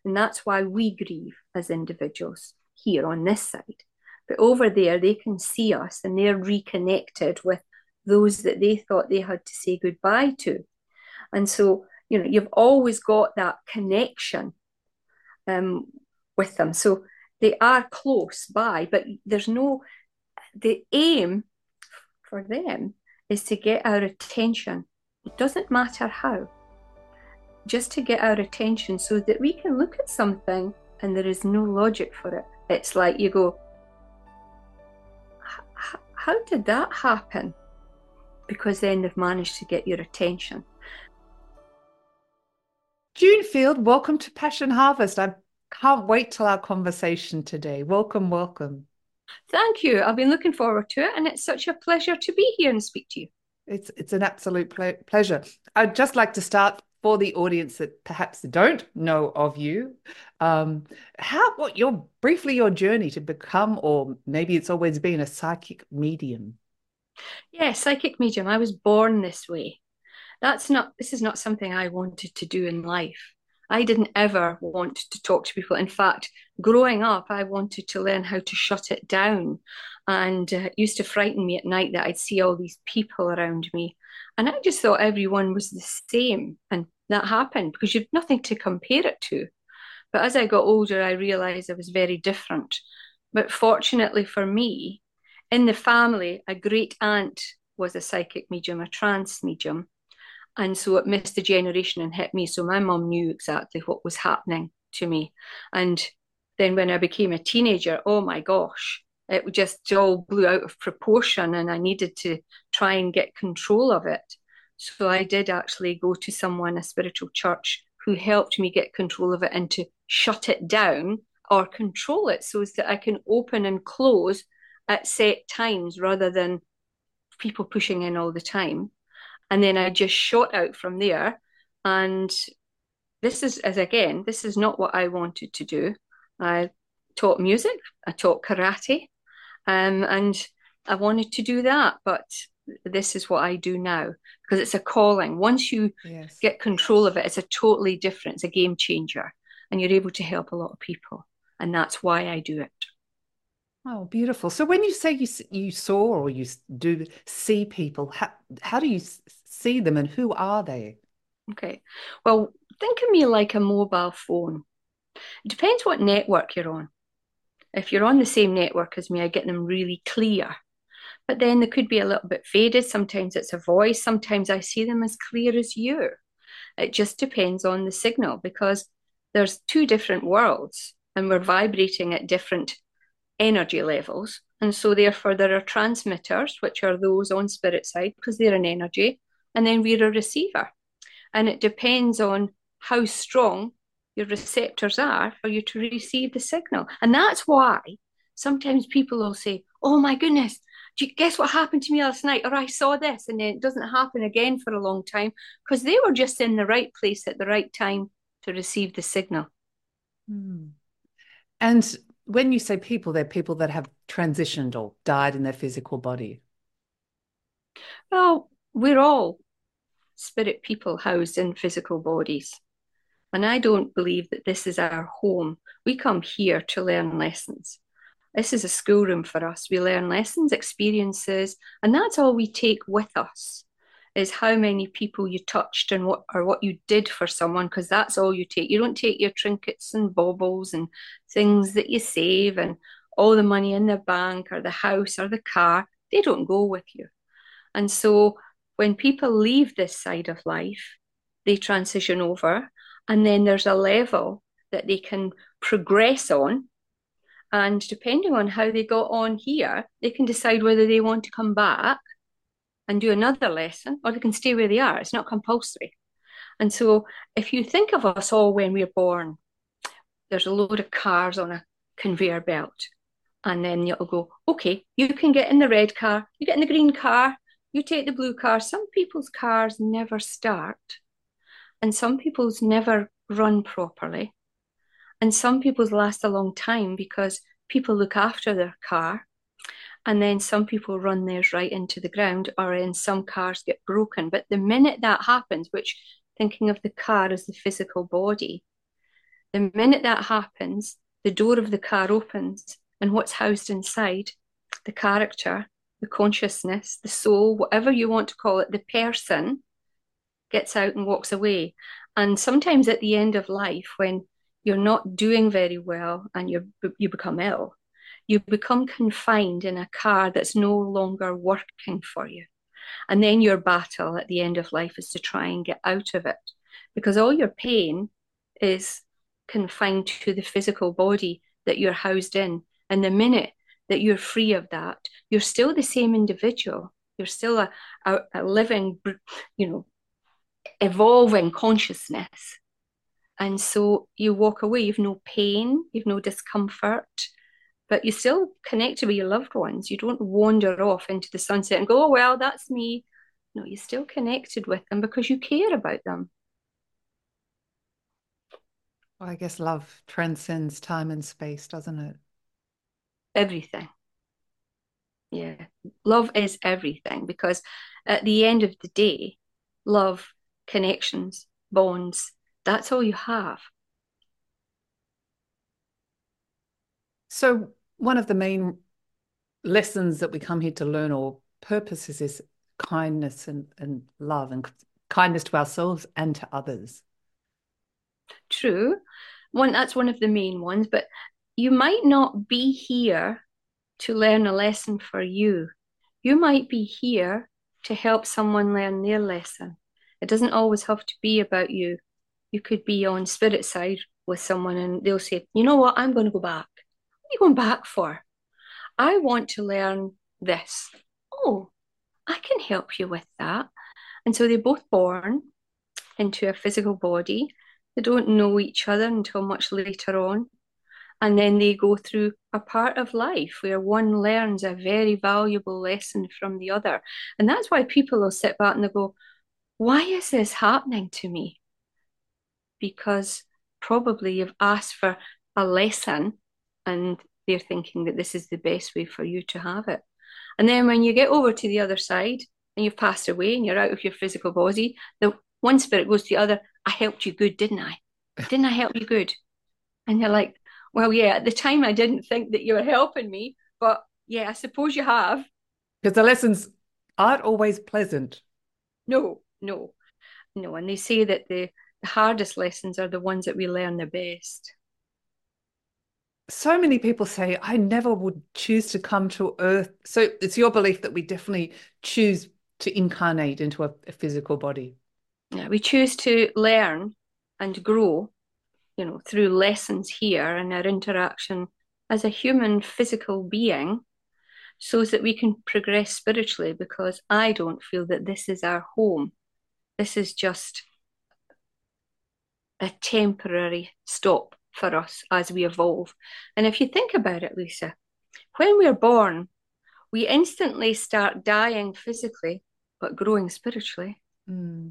And that's why we grieve as individuals here on this side. But over there, they can see us and they're reconnected with those that they thought they had to say goodbye to. And so, you've always got that connection um, with them. So they are close by, but the aim for them is to get our attention. It doesn't matter how, just to get our attention so that we can look at something and there is no logic for it. It's like you go, how did that happen? Because then they've managed to get your attention. June Field, welcome to Passion Harvest. I can't wait till our conversation today. Welcome, welcome. Thank you. I've been looking forward to it, and it's such a pleasure to be here and speak to you. It's an absolute pleasure. I'd just like to start for the audience that perhaps don't know of you. Briefly your journey to become, or maybe it's always been a psychic medium. Yeah, psychic medium. I was born this way. This is not something I wanted to do in life. I didn't ever want to talk to people. In fact, growing up, I wanted to learn how to shut it down. And it used to frighten me at night that I'd see all these people around me. And I just thought everyone was the same. And that happened because you've nothing to compare it to. But as I got older, I realized I was very different. But fortunately for me, in the family, a great aunt was a psychic medium, a trance medium. And so it missed a generation and hit me. So my mum knew exactly what was happening to me. And then when I became a teenager, oh my gosh, it just all blew out of proportion and I needed to try and get control of it. So I did actually go to someone, a spiritual church, who helped me get control of it and to shut it down or control it so that I can open and close at set times rather than people pushing in all the time. And then I just shot out from there. And this is not what I wanted to do. I taught music, I taught karate, and I wanted to do that. But this is what I do now because it's a calling. Once you Yes. get control of it, it's a totally different, it's a game changer, and you're able to help a lot of people. And that's why I do it. Oh, beautiful. So when you say you saw or you do see people, how do you see them and who are they? Okay. Well, think of me like a mobile phone. It depends what network you're on. If you're on the same network as me, I get them really clear. But then they could be a little bit faded. Sometimes it's a voice. Sometimes I see them as clear as you. It just depends on the signal because there's two different worlds and we're vibrating at different energy levels. And so therefore there are transmitters, which are those on spirit side because they're an energy, and then we're a receiver. And it depends on how strong your receptors are for you to receive the signal. And that's why sometimes people will say, oh my goodness, do you guess what happened to me last night? Or I saw this, and then it doesn't happen again for a long time because they were just in the right place at the right time to receive the signal. Hmm. And when you say people, they're people that have transitioned or died in their physical body. Well, we're all spirit people housed in physical bodies. And I don't believe that this is our home. We come here to learn lessons. This is a schoolroom for us. We learn lessons, experiences, and that's all we take with us is how many people you touched and what you did for someone, because that's all you take. You don't take your trinkets and baubles and things that you save and all the money in the bank or the house or the car. They don't go with you. And so when people leave this side of life, they transition over, and then there's a level that they can progress on. And depending on how they got on here, they can decide whether they want to come back and do another lesson or they can stay where they are. It's not compulsory. And so if you think of us all when we're born, there's a load of cars on a conveyor belt. And then you'll go, okay, you can get in the red car, you get in the green car, you take the blue car. Some people's cars never start, and some people's never run properly, and some people's last a long time because people look after their car. And then some people run theirs right into the ground, or in some cars get broken. But the minute that happens, which thinking of the car as the physical body, The minute that happens, the door of the car opens, and what's housed inside, the character, the consciousness, the soul, whatever you want to call it, the person gets out and walks away. And sometimes at the end of life, when you're not doing very well and you become ill, you become confined in a car that's no longer working for you. And then your battle at the end of life is to try and get out of it, because all your pain is confined to the physical body that you're housed in. And the minute that you're free of that, you're still the same individual. You're still a living, evolving consciousness. And so you walk away, you've no pain, you've no discomfort, but you still connect with your loved ones. You don't wander off into the sunset and go, oh, well, that's me. No, you're still connected with them because you care about them. Well, I guess love transcends time and space, doesn't it? Everything. Yeah. Love is everything because at the end of the day, love, connections, bonds, that's all you have. So one of the main lessons that we come here to learn or purposes is kindness and love and kindness to ourselves and to others. True. That's one of the main ones, but you might not be here to learn a lesson for you. You might be here to help someone learn their lesson. It doesn't always have to be about you. You could be on spirit side with someone and they'll say, you know what, I'm going to go back. What are you going back for? I want to learn this. Oh, I can help you with that. And so they're both born into a physical body. They don't know each other until much later on. And then they go through a part of life where one learns a very valuable lesson from the other. And that's why people will sit back and they go, why is this happening to me? Because probably you've asked for a lesson and they're thinking that this is the best way for you to have it. And then when you get over to the other side and you've passed away and you're out of your physical body, the one spirit goes to the other, I helped you good, didn't I? Didn't I help you good? And you're like, well, yeah, at the time I didn't think that you were helping me, but yeah, I suppose you have. Because the lessons aren't always pleasant. No, no, no. And they say that the hardest lessons are the ones that we learn the best. So many people say, I never would choose to come to Earth. So it's your belief that we definitely choose to incarnate into a physical body. Yeah, we choose to learn and grow, through lessons here and our interaction as a human physical being so that we can progress spiritually because I don't feel that this is our home. This is just a temporary stop for us as we evolve. And if you think about it, Lisa, when we're born, we instantly start dying physically, but growing spiritually. Mm.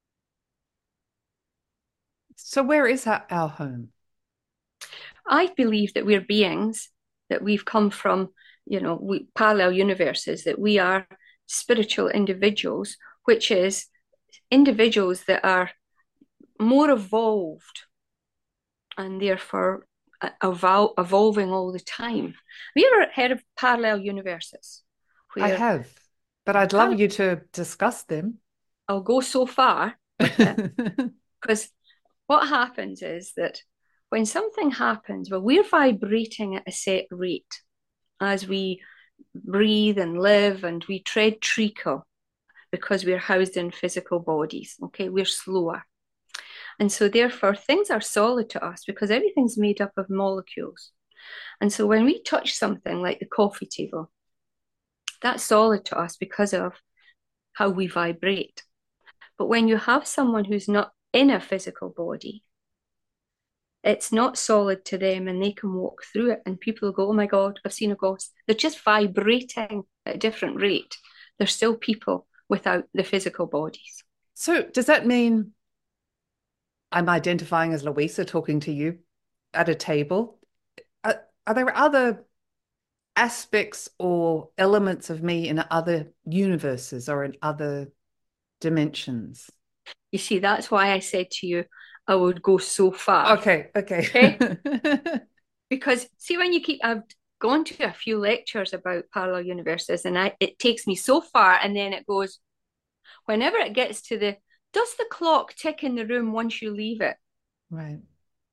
So where is our home? I believe that we're beings, that we've come from, parallel universes, that we are spiritual individuals, which is individuals that are more evolved and therefore evolving all the time. Have you ever heard of parallel universes? I Where have, but I'd love you to discuss them. I'll go so far with it because what happens is that when something happens, well, we're vibrating at a set rate as we breathe and live and we tread treacle because we're housed in physical bodies. Okay, we're slower. And so, therefore, things are solid to us because everything's made up of molecules. And so, when we touch something like the coffee table, that's solid to us because of how we vibrate. But when you have someone who's not in a physical body, it's not solid to them and they can walk through it. And people will go, oh my God, I've seen a ghost. They're just vibrating at a different rate. They're still people without the physical bodies. So does that mean I'm identifying as Louisa talking to you at a table? Are there other aspects or elements of me in other universes or in other dimensions? You see, that's why I said to you, I would go so far. Okay, okay. Okay. Because see, when you keep, I've gone to a few lectures about parallel universes, and it takes me so far, and then it goes, whenever it gets to the, does the clock tick in the room once you leave it? Right.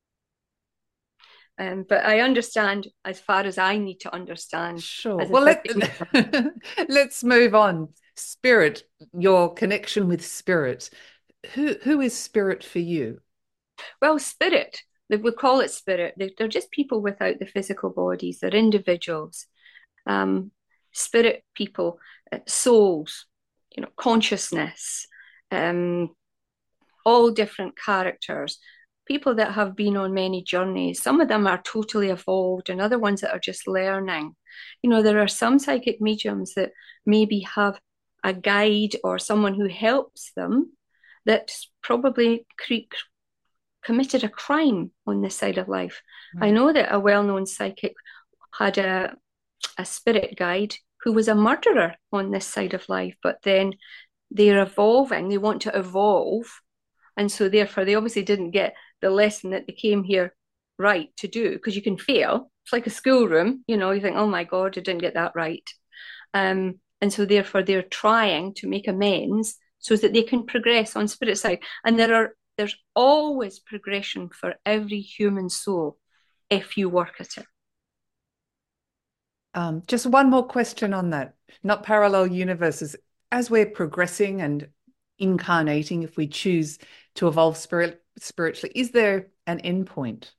But I understand as far as I need to understand Sure. as a Well, subject matter. let's move on. Spirit, your connection with spirit. Who is spirit for you? Well, spirit, we call it spirit. They're just people without the physical bodies. They're individuals, um, spirit people, souls, consciousness, um, all different characters, people that have been on many journeys. Some of them are totally evolved, and other ones that are just learning. There are some psychic mediums that maybe have a guide or someone who helps them that's probably committed a crime on this side of life. I Right. know that a well known psychic had a spirit guide who was a murderer on this side of life, but then they're evolving, they want to evolve. And so, therefore, they obviously didn't get the lesson that they came here right to do because you can fail. It's like a schoolroom, you think, oh my God, I didn't get that right. And so, therefore, they're trying to make amends so that they can progress on spirit side. And there's always progression for every human soul if you work at it. Just one more question on that. Not parallel universes. As we're progressing and incarnating, if we choose to evolve spiritually, is there an endpoint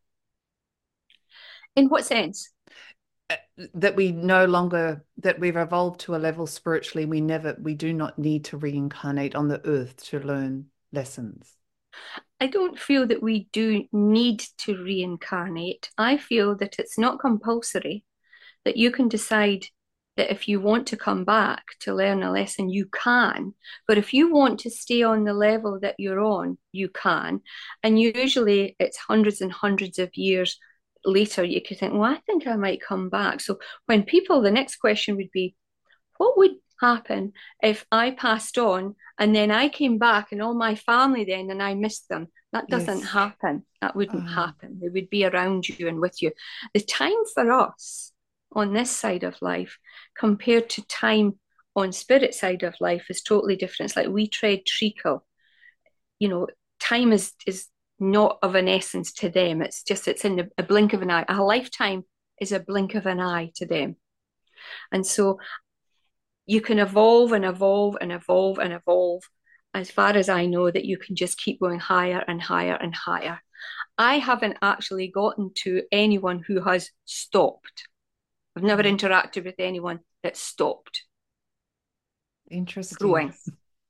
In what sense? that we've evolved to a level spiritually, we do not need to reincarnate on the earth to learn lessons? I don't feel that we do need to reincarnate. I feel that it's not compulsory, that you can decide that if you want to come back to learn a lesson, you can. But if you want to stay on the level that you're on, you can. And usually it's hundreds and hundreds of years later, you could think, well, I think I might come back. So when people, the next question would be, what would happen if I passed on and then I came back and all my family then and I missed them? That doesn't Yes. happen. That wouldn't Ah, happen. They would be around you and with you. The time for us on this side of life compared to time on spirit side of life is totally different. It's like we tread treacle. You know, time is not of an essence to them. It's in a blink of an eye. A lifetime is a blink of an eye to them. And so you can evolve and evolve and evolve and evolve. As far as I know, that you can just keep going higher and higher and higher. I haven't actually gotten to anyone who has stopped. I've never right. interacted with anyone that stopped Interesting. growing.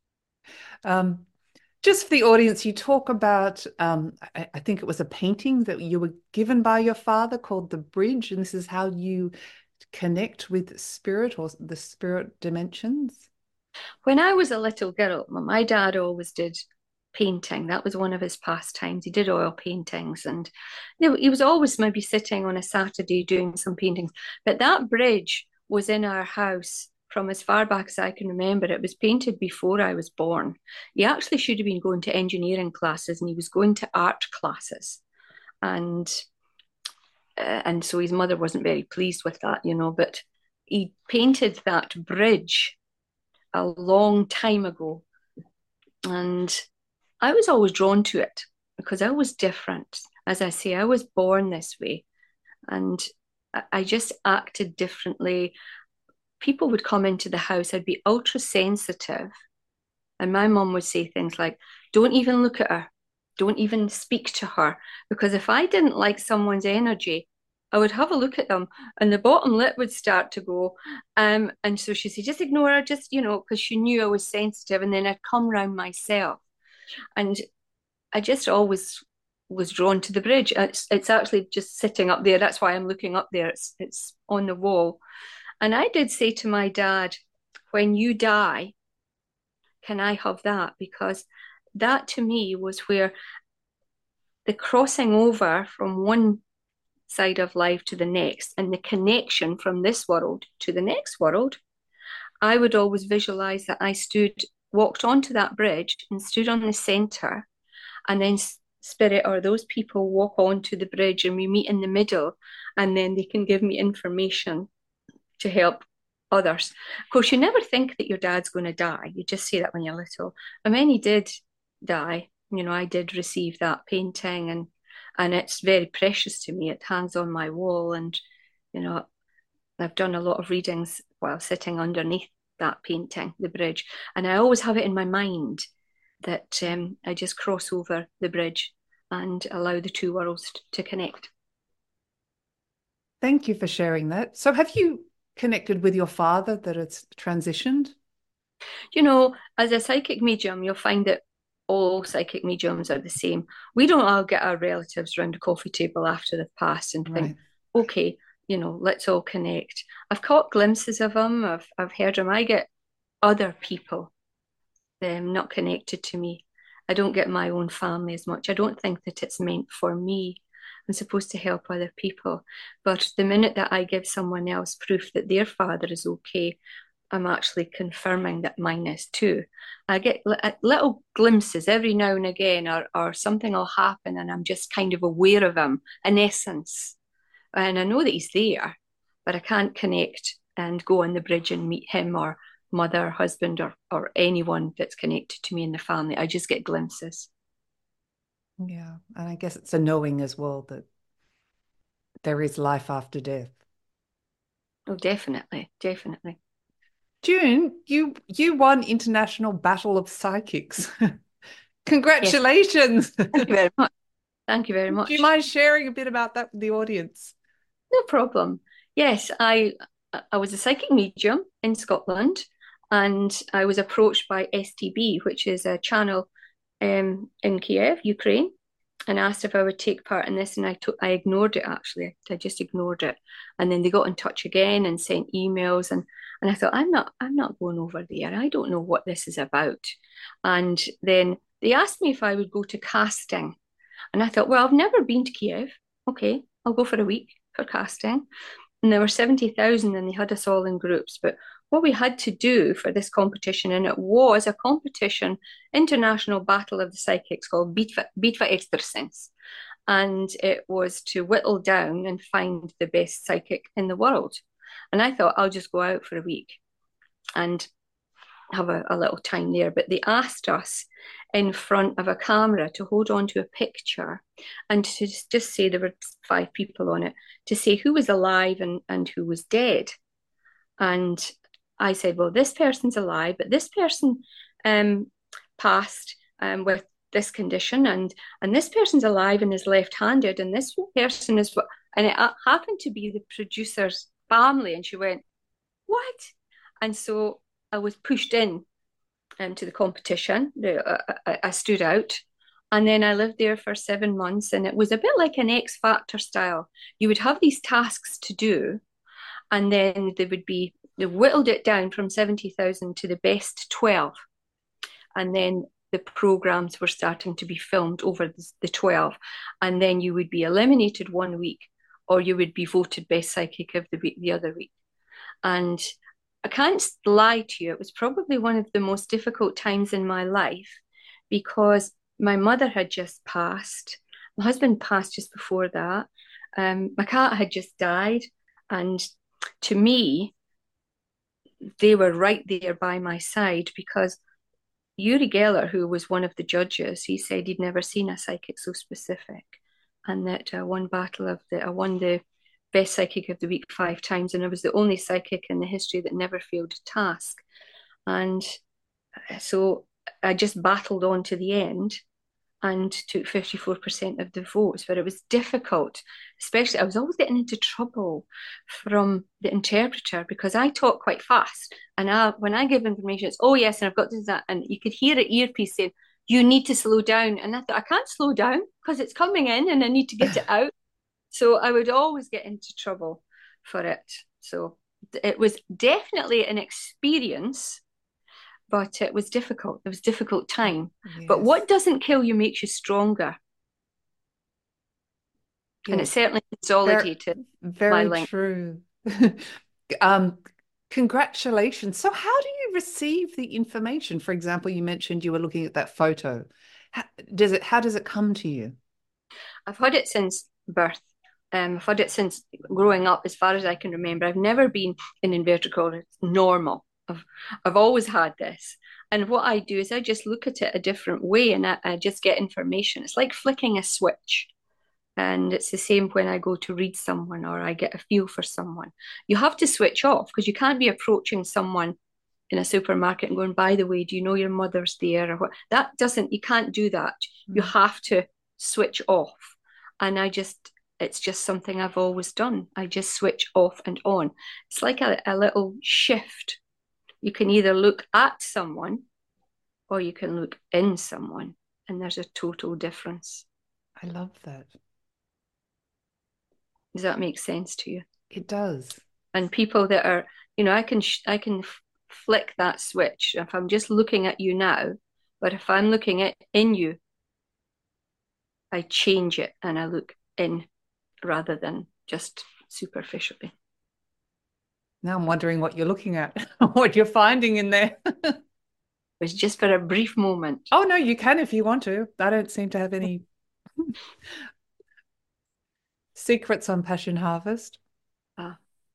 Um, just for the audience, you talk about, I think it was a painting that you were given by your father called The Bridge, and this is how you connect with spirit or the spirit dimensions. When I was a little girl, my dad always did painting. That was one of his pastimes. He did oil paintings, and he was always maybe sitting on a Saturday doing some paintings. But that bridge was in our house from as far back as I can remember. It was painted before I was born. He actually should have been going to engineering classes, and he was going to art classes, and and so his mother wasn't very pleased with that. But he painted that bridge a long time ago. And I was always drawn to it because I was different. As I say, I was born this way and I just acted differently. People would come into the house, I'd be ultra sensitive. And my mum would say things like, don't even look at her, don't even speak to her. Because if I didn't like someone's energy, I would have a look at them and the bottom lip would start to go. And so she said, just ignore her, because she knew I was sensitive. And then I'd come round myself. And I just always was drawn to the bridge. It's actually just sitting up there. That's why I'm looking up there. It's on the wall. And I did say to my dad, when you die, can I have that? Because that to me was where the crossing over from one side of life to the next and the connection from this world to the next world, I would always visualize that I walked onto that bridge and stood on the center and then spirit or those people walk onto the bridge and we meet in the middle, and then they can give me information to help others. Of course, you never think that your dad's going to die. You just say that when you're little. And when he did die, I did receive that painting, and it's very precious to me. It hangs on my wall, and you know, I've done a lot of readings while sitting underneath that painting, the bridge, and I always have it in my mind that I just cross over the bridge and allow the two worlds to connect. Thank you for sharing that. So have you connected with your father that it's transitioned? As a psychic medium, you'll find that all psychic mediums are the same. We don't all get our relatives around a coffee table after they've passed and think, Right. okay, let's all connect. I've caught glimpses of them. I've heard them. I get other people not connected to me. I don't get my own family as much. I don't think that it's meant for me. I'm supposed to help other people. But the minute that I give someone else proof that their father is okay, I'm actually confirming that mine is too. I get little glimpses every now and again, or something will happen, and I'm just kind of aware of him, in essence. And I know that he's there, but I can't connect and go on the bridge and meet him or mother, husband, or anyone that's connected to me in the family. I just get glimpses. Yeah. And I guess it's a knowing as well that there is life after death. Oh, definitely, definitely. June, you won International Battle of Psychics. Yes, Congratulations. thank you very much. Thank you very Do you much. mind sharing a bit about that with the audience? No problem. Yes, I was a psychic medium in Scotland, and I was approached by STB, which is a channel in Kiev, Ukraine, and asked if I would take part in this, and I ignored it actually. I just ignored it, and then they got in touch again and sent emails, and I thought I'm not going over there. I don't know what this is about, and then they asked me if I would go to casting, and I thought, well, I've never been to Kiev. Okay, I'll go for a week for casting. And there were 70,000 and they had us all in groups. But what we had to do for this competition, and it was a competition, international battle of the psychics called Bitva Extrasense. And it was to whittle down and find the best psychic in the world. And I thought, I'll just go out for a week and have a little time there. But they asked us in front of a camera to hold on to a picture and to just say there were 5 people on it, to say who was alive and who was dead. And I said, well, this person's alive, but this person passed with this condition, and this person's alive and is left-handed, and this person is what, and it happened to be the producer's family. And she went, what? And so I was pushed in to the competition. I stood out. And then I lived there for 7 months, and it was a bit like an X Factor style. You would have these tasks to do, and then they whittled it down from 70,000 to the best 12. And then the programs were starting to be filmed over the 12. And then you would be eliminated one week, or you would be voted best psychic of the week the other week. And I can't lie to you, it was probably one of the most difficult times in my life because my mother had just passed. My husband passed just before that. My cat had just died. And to me, they were right there by my side because Uri Geller, who was one of the judges, he said he'd never seen a psychic so specific, and that I won the best psychic of the week 5 times, and I was the only psychic in the history that never failed a task. And so I just battled on to the end and took 54% of the votes, but it was difficult. Especially, I was always getting into trouble from the interpreter because I talk quite fast. And when I give information, it's, oh, yes, and I've got to do that. And you could hear an earpiece saying, you need to slow down. And I thought, I can't slow down because it's coming in and I need to get it out. So I would always get into trouble for it. So it was definitely an experience, but it was difficult. It was a difficult time. Yes. But what doesn't kill you makes you stronger. Yes. And it certainly consolidated very my link. True. Congratulations. So how do you receive the information? For example, you mentioned you were looking at that photo. How how does it come to you? I've had it since birth. I've had it since growing up, as far as I can remember. I've never been in inverted commas normal. I've always had this. And what I do is I just look at it a different way and I just get information. It's like flicking a switch. And it's the same when I go to read someone or I get a feel for someone. You have to switch off because you can't be approaching someone in a supermarket and going, by the way, do you know your mother's there? Or what? That doesn't, you can't do that. You Mm. have to switch off. And it's just something I've always done. I just switch off and on. It's like a little shift. You can either look at someone or you can look in someone. And there's a total difference. I love that. Does that make sense to you? It does. And people that are, I can flick that switch if I'm just looking at you now, but if I'm looking at in you, I change it and I look in rather than just superficially. Now I'm wondering what you're looking at, what you're finding in there. It was just for a brief moment. Oh, no, you can if you want to. I don't seem to have any secrets on Passion Harvest. Ah,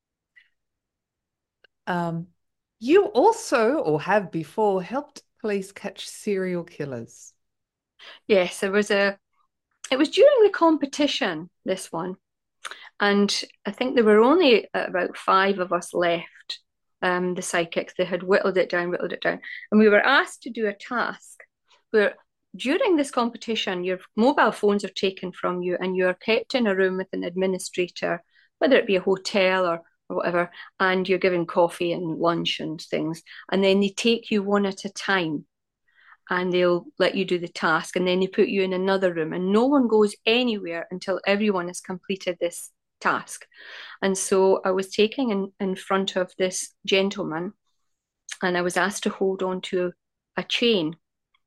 Um, you also, or have before, helped police catch serial killers. yes, it was during the competition, this one, and I think there were only about five of us left, the psychics. They had whittled it down. And we were asked to do a task where during this competition, your mobile phones are taken from you and you are kept in a room with an administrator, whether it be a hotel or whatever, and you're given coffee and lunch and things. And then they take you one at a time and they'll let you do the task and then they put you in another room and no one goes anywhere until everyone has completed this task. And so I was taken in front of this gentleman and I was asked to hold on to a chain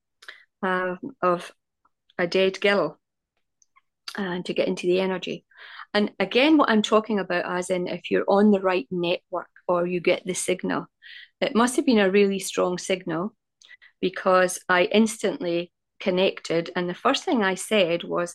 of a dead gill and to get into the energy. And again, what I'm talking about, as in if you're on the right network or you get the signal, it must have been a really strong signal because I instantly connected. And the first thing I said was,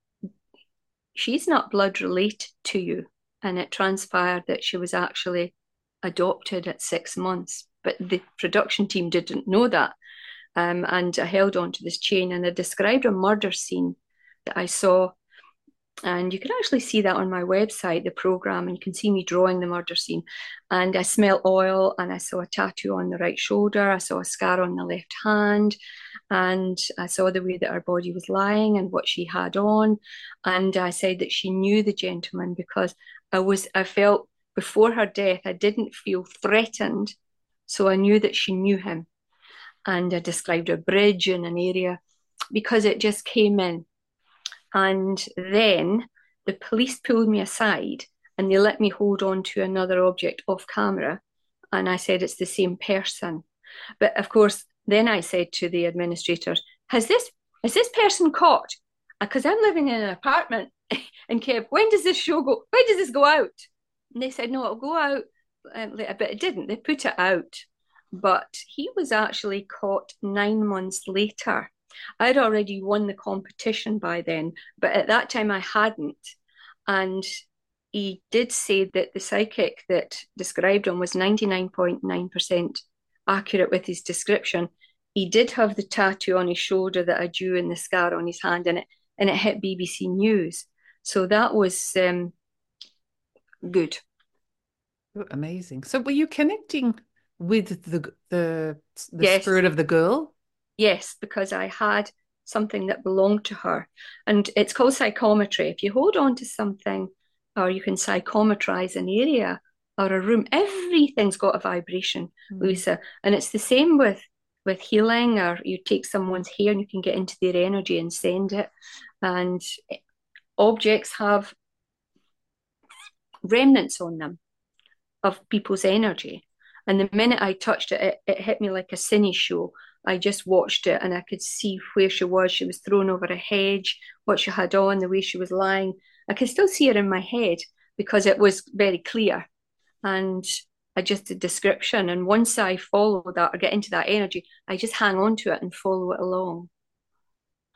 she's not blood related to you. And it transpired that she was actually adopted at 6 months. But the production team didn't know that. And I held on to this chain and I described a murder scene that I saw. And you can actually see that on my website, the program, and you can see me drawing the murder scene. And I smell oil and I saw a tattoo on the right shoulder. I saw a scar on the left hand. And I saw the way that her body was lying and what she had on. And I said that she knew the gentleman because I felt before her death, I didn't feel threatened. So I knew that she knew him. And I described a bridge in an area because it just came in. And then the police pulled me aside and they let me hold on to another object off camera. And I said, it's the same person. But of course, then I said to the administrators, is this person caught? Because I'm living in an apartment in Keb. When does this show go? When does this go out? And they said, no, it'll go out later. But it didn't. They put it out. But he was actually caught 9 months later. I'd already won the competition by then, but at that time I hadn't. And he did say that the psychic that described him was 99.9% accurate with his description. He did have the tattoo on his shoulder that I drew and the scar on his hand, and it hit BBC News. So that was good. Amazing. So were you connecting with the Yes, spirit of the girl? yes, because I had something that belonged to her. And it's called psychometry. If you hold on to something, or you can psychometrize an area or a room, everything's got a vibration, Mm. Louisa. And it's the same with healing, or you take someone's hair and you can get into their energy and send it. And objects have remnants on them of people's energy. And the minute I touched it, it hit me like a cine show. I just watched it and I could see where she was. She was thrown over a hedge, what she had on, the way she was lying. I can still see her in my head because it was very clear. And I just did description. And once I follow that or get into that energy, I just hang on to it and follow it along.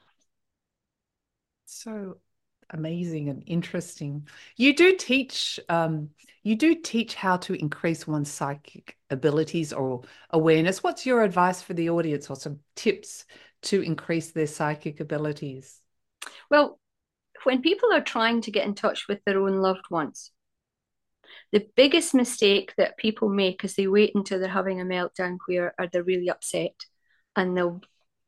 So amazing and interesting. You do teach you do teach how to increase one's psychic abilities or awareness. What's your advice for the audience or some tips to increase their psychic abilities? Well, when people are trying to get in touch with their own loved ones, the biggest mistake that people make is they wait until they're having a meltdown where are they really upset and they'll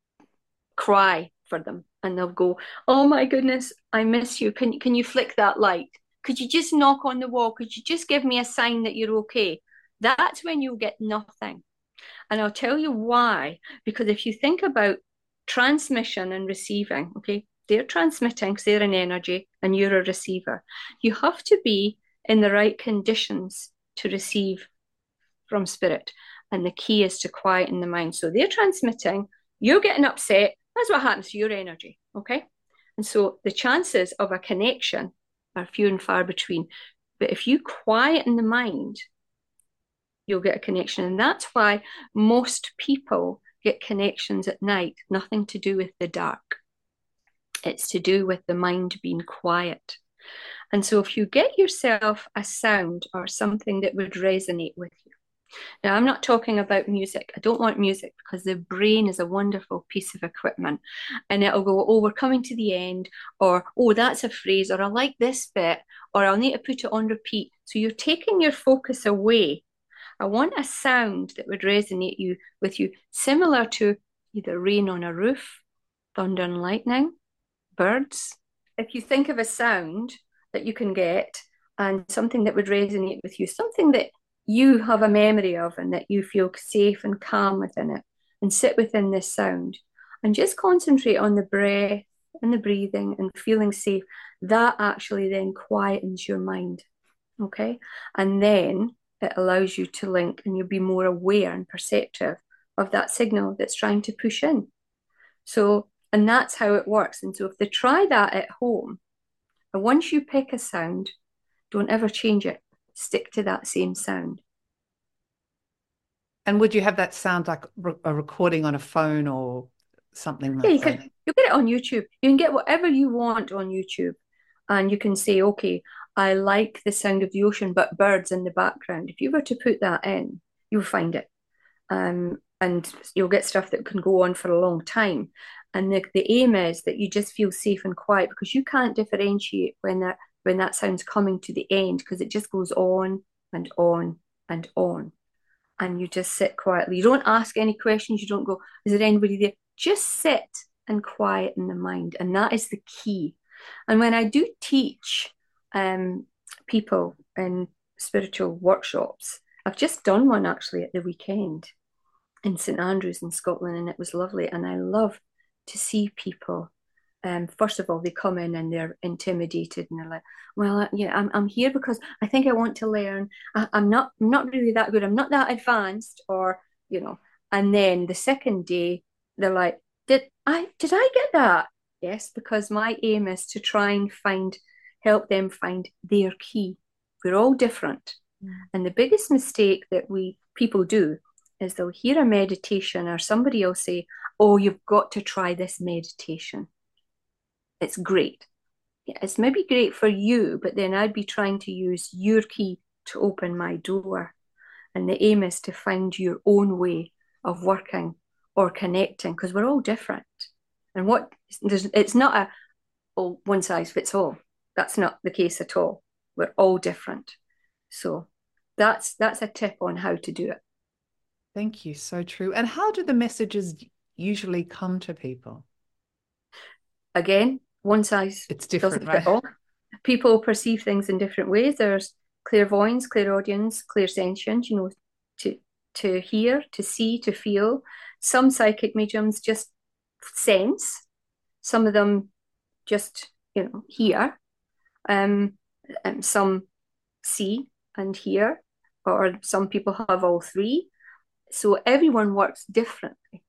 cry for them and they'll go, "Oh my goodness, I miss you. Can you flick that light? Could you just knock on the wall? Could you just give me a sign that you're okay?" That's when you'll get nothing. And I'll tell you why. Because if you think about transmission and receiving, okay, they're transmitting because they're an energy and you're a receiver. You have to be in the right conditions to receive from spirit. And the key is to quieten the mind. So they're transmitting, you're getting upset. That's what happens to your energy. Okay. And so the chances of a connection are few and far between. But if you quieten the mind, you'll get a connection. And that's why most people get connections at night, nothing to do with the dark. It's to do with the mind being quiet. And so if you get yourself a sound or something that would resonate with you. Now, I'm not talking about music. I don't want music because the brain is a wonderful piece of equipment and it'll go, "Oh, we're coming to the end," or, "Oh, that's a phrase," or, "I like this bit," or, "I'll need to put it on repeat." So you're taking your focus away. I want a sound that would resonate with you, similar to either rain on a roof, thunder and lightning, birds. If you think of a sound that you can get and something that would resonate with you, something that you have a memory of and that you feel safe and calm within it, and sit within this sound and just concentrate on the breath and the breathing and feeling safe, that actually then quietens your mind. Okay. And then it allows you to link and you'll be more aware and perceptive of that signal that's trying to push in. So, and that's how it works. And so if they try that at home, and once you pick a sound, don't ever change it. Stick to that same sound. And would you have that sound like a recording on a phone or something Yeah, like that? you get it on YouTube. You can get whatever you want on YouTube. And you can say, "Okay, I like the sound of the ocean, but birds in the background." If you were to put that in, you'll find it. And you'll get stuff that can go on for a long time. And the aim is that you just feel safe and quiet because you can't differentiate when that sound's coming to the end because it just goes on and on and on. And you just sit quietly. You don't ask any questions. You don't go, "Is there anybody there?" Just sit and quiet in the mind. And that is the key. And when I do teach people in spiritual workshops, I've just done one actually at the weekend in St Andrews in Scotland, and it was lovely. And I love to see people. First of all, they come in and they're intimidated, and they're like, "Well, yeah, I'm here because I think I want to learn. I'm not really that good. I'm not that advanced, or you know." And then the second day, they're like, did I get that?" Yes, because my aim is to try and help them find their key. We're all different. And the biggest mistake that we people do is they'll hear a meditation or somebody will say, "Oh, you've got to try this meditation. It's great." Yeah, it's maybe great for you, but then I'd be trying to use your key to open my door. And the aim is to find your own way of working or connecting because we're all different. And it's not a, "Oh, one size fits all." That's not the case at all. We're all different. So that's a tip on how to do it. Thank you. So true. And how do the messages usually come to people? Again, one size It's different, doesn't fit right? all. People perceive things in different ways. There's clairvoyance, clairaudience, clairsentience, to hear, to see, to feel. Some psychic mediums just sense. Some of them just, hear. And some see and hear, or some people have all three. So everyone works differently.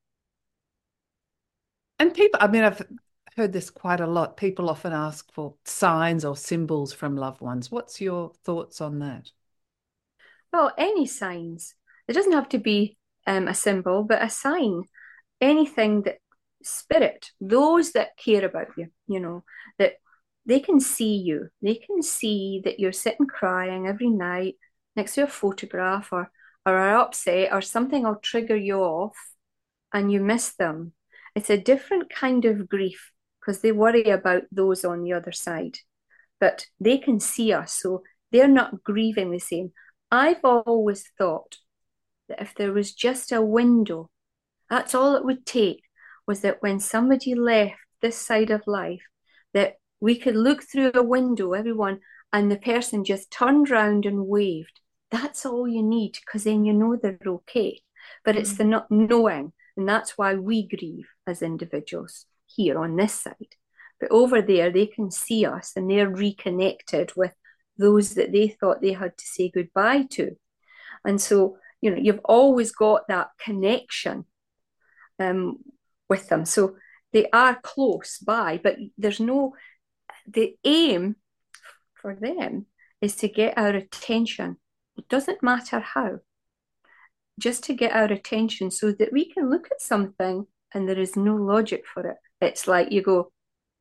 And people, I mean, I've heard this quite a lot. People often ask for signs or symbols from loved ones. What's your thoughts on that? Well, any signs. It doesn't have to be a symbol, but a sign. Anything that spirit, those that care about you, that they can see you. They can see that you're sitting crying every night next to a photograph, or are upset, or something will trigger you off and you miss them. It's a different kind of grief because they worry about those on the other side, but they can see us, so they're not grieving the same. I've always thought that if there was just a window, that's all it would take, was that when somebody left this side of life, that we could look through a window, everyone, and the person just turned round and waved. That's all you need, because then you know they're okay. But it's the not knowing, and that's why we grieve as individuals here on this side. But over there, they can see us and they're reconnected with those that they thought they had to say goodbye to. And so, you've always got that connection with them. So they are close by, but the aim for them is to get our attention. It doesn't matter how, just to get our attention so that we can look at something and there is no logic for it. It's like you go,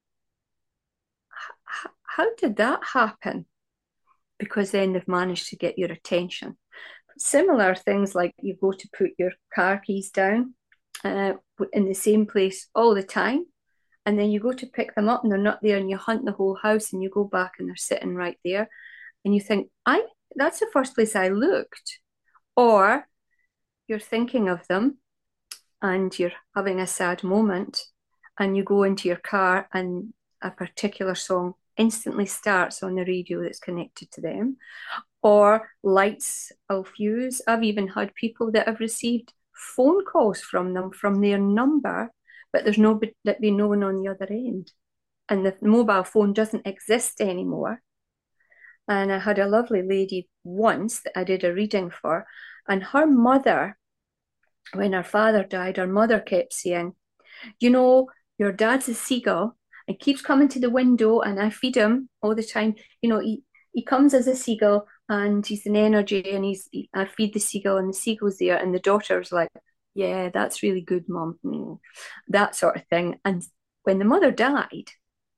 how did that happen? Because then they've managed to get your attention. Similar things like you go to put your car keys down in the same place all the time, and then you go to pick them up and they're not there, and you hunt the whole house and you go back and they're sitting right there, and you think, that's the first place I looked. Or you're thinking of them and you're having a sad moment and you go into your car and a particular song instantly starts on the radio that's connected to them, or lights will fuse. I've even had people that have received phone calls from them from their number, but there's no one on the other end, and the mobile phone doesn't exist anymore. And I had a lovely lady once that I did a reading for, and her mother, when her father died, her mother kept saying, your dad's a seagull and keeps coming to the window, and I feed him all the time. He comes as a seagull and he's an energy, and I feed the seagull and the seagull's there. And the daughter's like, yeah, that's really good, mom. That sort of thing. And when the mother died,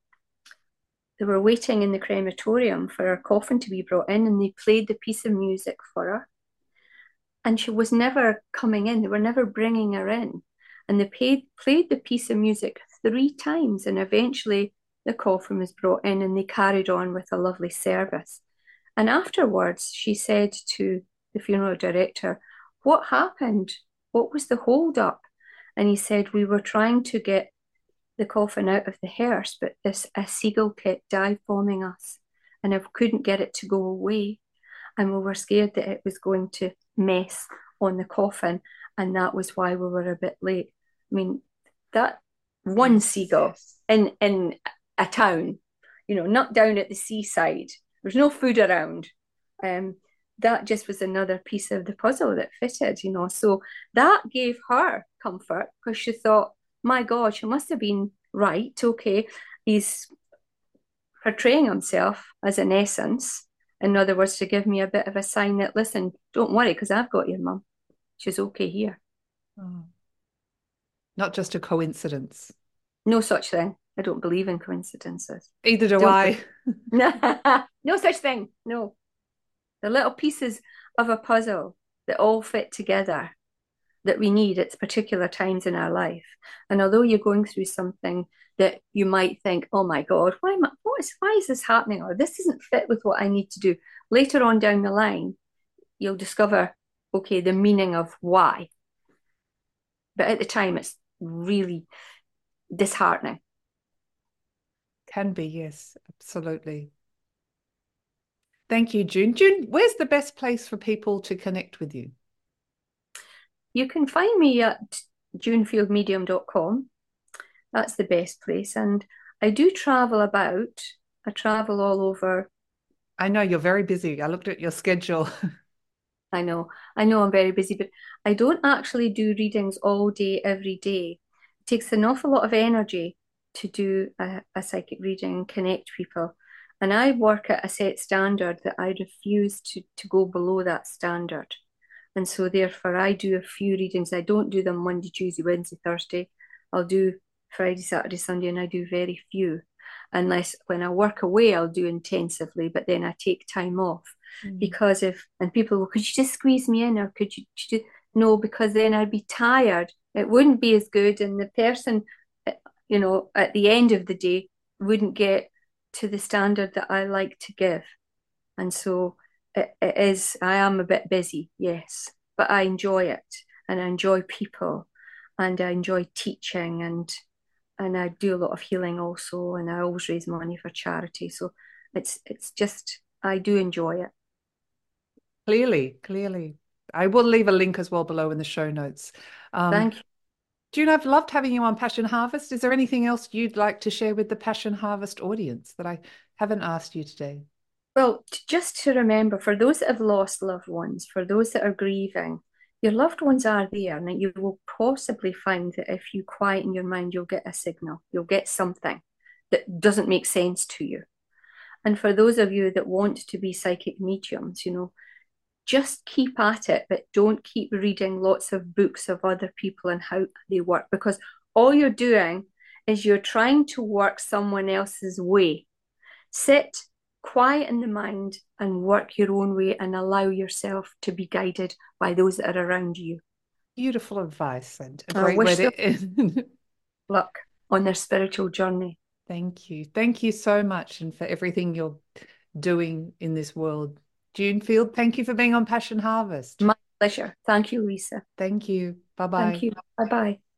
they were waiting in the crematorium for her coffin to be brought in, and they played the piece of music for her. And she was never coming in. They were never bringing her in. And they played the piece of music 3 times, and eventually the coffin was brought in and they carried on with a lovely service. And afterwards, she said to the funeral director, what happened? What was the hold up? And he said, we were trying to get the coffin out of the hearse, but a seagull kept dive bombing us, and I couldn't get it to go away. And we were scared that it was going to mess on the coffin, and that was why we were a bit late. I mean, that one seagull in a town, not down at the seaside. There's no food around. That just was another piece of the puzzle that fitted, So that gave her comfort, because she thought, my God, she must have been right. Okay, he's portraying himself as an essence. In other words, to give me a bit of a sign that, listen, don't worry, because I've got your mum. She's okay here. Oh. Not just a coincidence. No such thing. I don't believe in coincidences. Either do I. No such thing. No. The little pieces of a puzzle that all fit together that we need at particular times in our life. And although you're going through something that you might think, oh my God, why is this happening? Or this doesn't fit with what I need to do. Later on down the line, you'll discover, okay, the meaning of why. But at the time, it's really disheartening. Can be, yes, absolutely. Thank you, June. June, where's the best place for people to connect with you? You can find me at junefieldmedium.com. That's the best place. And I do travel about. I travel all over. I know you're very busy. I looked at your schedule. I know I'm very busy, but I don't actually do readings all day, every day. It takes an awful lot of energy to do a psychic reading and connect people. And I work at a set standard that I refuse to go below that standard. And so therefore I do a few readings. I don't do them Monday, Tuesday, Wednesday, Thursday. I'll do Friday, Saturday, Sunday, and I do very few. Unless when I work away, I'll do intensively, but then I take time off Mm. because if, and people go, could you just squeeze me in or no, because then I'd be tired. It wouldn't be as good. And the person, at the end of the day wouldn't get to the standard that I like to give. And so it is, I am a bit busy, yes, but I enjoy it and I enjoy people and I enjoy teaching and I do a lot of healing also and I always raise money for charity. So it's just I do enjoy it. Clearly, clearly. I will leave a link as well below in the show notes. Um, Thank you. June, I've loved having you on Passion Harvest. Is there anything else you'd like to share with the Passion Harvest audience that I haven't asked you today? Well, just to remember, for those that have lost loved ones, for those that are grieving, your loved ones are there, and you will possibly find that if you quieten your mind, you'll get a signal, you'll get something that doesn't make sense to you. And for those of you that want to be psychic mediums, just keep at it, but don't keep reading lots of books of other people and how they work, because all you're doing is you're trying to work someone else's way. Sit quiet in the mind and work your own way and allow yourself to be guided by those that are around you. Beautiful advice and a I great way wish them to end. luck on their spiritual journey. Thank you. Thank you so much and for everything you're doing in this world. June Field, thank you for being on Passion Harvest. My pleasure. Thank you, Lisa. Thank you. Thank Bye-bye. you. Bye bye.